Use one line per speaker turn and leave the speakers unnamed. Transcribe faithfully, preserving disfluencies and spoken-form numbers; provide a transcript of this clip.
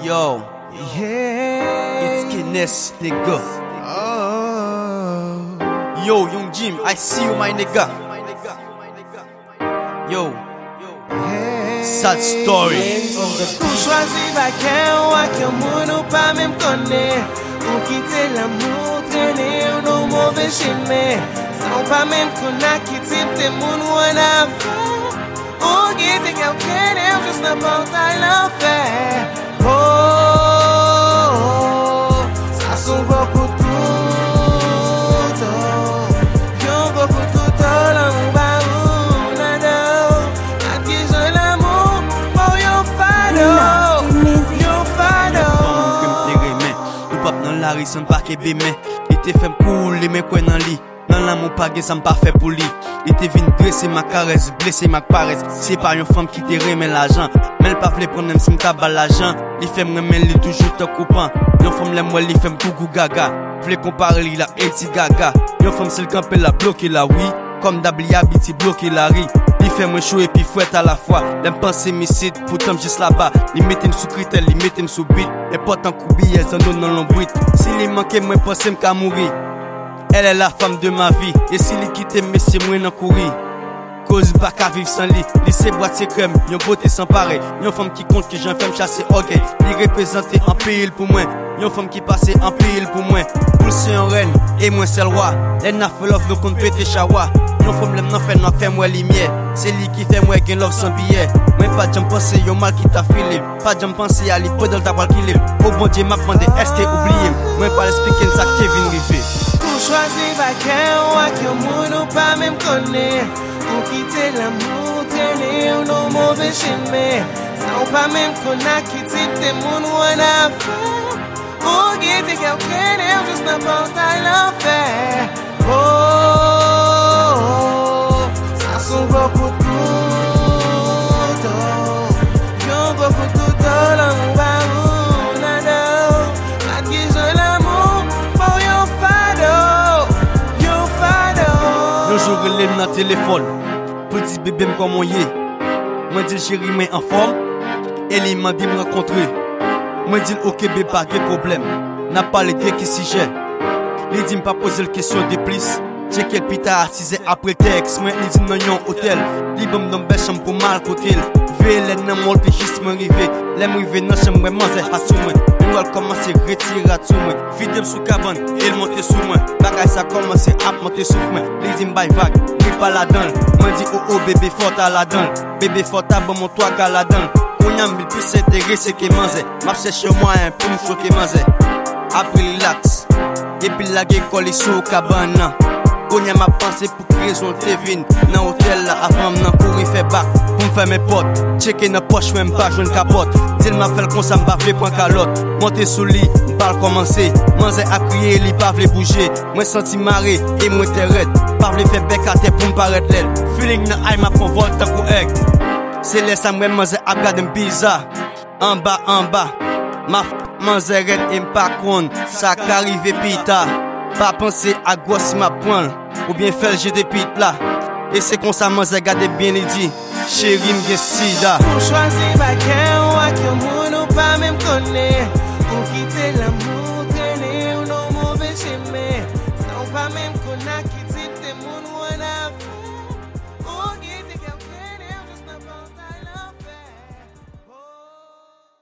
Yo,
Yeah.
it's Guinness, nigga.
Oh.
Yo, Young Jim, I see you, my nigga. Yo,
Hey.
sad story.
Ou chwazi baken wak yon moun ou pa mèm konè. Ou kite l'amour trene ou nou mouve chene. Sa ou pa mèm kona ki tip te moun ou an afè. Ou gite ke ou kene ou jist nan portay l'anfè. Oh, sa son beaucoup kouto. Yon beaucoup kouto lan ou ba ou nado. At ki jen l'amour pou yon fado. Yon fado.
Ou pap nan la ri san pa kebe men. I te fem koule men kwen nan li. Nan la moun pa gen san pa fe pou li. I te vin dresse ma karez, blesse ma parez. Se pa yon femme ki te remen l'ajan. Men pa vle pronem si mta bal l'ajan. Li fem remen li toujou te koupan. Yon femme lem wè li fem gougou gaga. Vle kompare li la Lady Gaga. Yon femme sel kampe la bloke la oui. Comme d'habli habiti bloke la ri. Li fem mwen chou et puis fouette à la fois. Lem pense misid, poutam juste là-bas. Li metem sou kritel, li metem sou bit. Et potan koubi, el zan non l'embrit. Si li manke mwen pense m'ka mouri. Elle est la femme de ma vie. Et si li quitte monsieur moi nan kouri. Cause pas qu'à vivre sans li. Li se boîte c'est crème, yon beauté sans pareil. Yon femme qui compte que j'en femme chasser orgueil. Li représente en pile pour moi. Yon femme qui passe en pile pour moi. Pour c'est un reine et moi c'est le roi. Elle n'a fait love, nous compte pété chawa. Yon femme l'aime nan fait nan fait moi lumière. C'est lui qui fait moi gain love sans billet. Moi pas j'aime penser yon mal qui t'a filé. Pas j'aime penser à li podol ta pral killer. Au bon Dieu m'a demandé est-ce que oublié. Moi pas expliquer ça Kevin Rivé.
Ou chwazi baken wak yon moun ou pa mèm konè. Ou kite l'amour trene ou nou mouve chene. Sa ou pa mèm kona ki tip te moun ou an afè. Ou gite ke ou krene ou jist nan portay l'anfè. Oh, sa son beaucoup kouto. Yon beaucoup kouto lan ou ba ou nado. At ki jen l'amour pou yon fado. Yon fado.
Le jour il est dans téléphone. Pour dire bébé me comment y est. Moi dis chéri mais en forme. Elle il m'a dit me rencontrer. Moi dis ok bébé pas de problème. N'a pas les deux qui s'y j'ai. Il dit me pas poser la question de plus. J'ai quel pita assisé après texte. Moi il dit non yon hôtel. Il bon dans belle chambre pour mal côté. Vele nan mol pe juste me rive. Lem rive nan chambre manger à sous moi. Nous commencer retirer à tout moi. Fidèle sous cabane, il monte sous moi. Bagay ça commence à monter sous moi. Les dit m'bay vague, il pas la donne. Moi dit oh oh bébé fort à la donne. Bébé fort à bon mon toi qu'à la donne. Konyam il plus s'intéresser que manger. Marche chez moi un peu me choquer manger. Après relax. Et puis la gueule colle sous cabane. Konyam m'a pensé pour que raison te vin. Nan hôtel là avant m'nan courir fait bac. Pour me faire mes potes. Checker dans poche même pas joindre capote. Dil m'a fait comme ça m'a fait point calotte. Monter sous lit, m'parle commencer. Manger à crier, li pas vle bouger. Moi senti marrer et moi t'es raide. Pas vle faire bec à terre pour m'paraître l'aile. Feeling nan aïe m'a prend vol tant qu'au egg. C'est laisse à moi manger à garder bizarre. En bas, en bas. Ma f manger red et m'pas con. Ça qu'arrive pita. Pas penser à gosse ma pointe. Ou bien faire j'ai des pit là. Et c'est comme ça manger garder bien il dit. Chéri m'gen sida.
Ou chwazi baken wak yon moun ou pa mèm konè.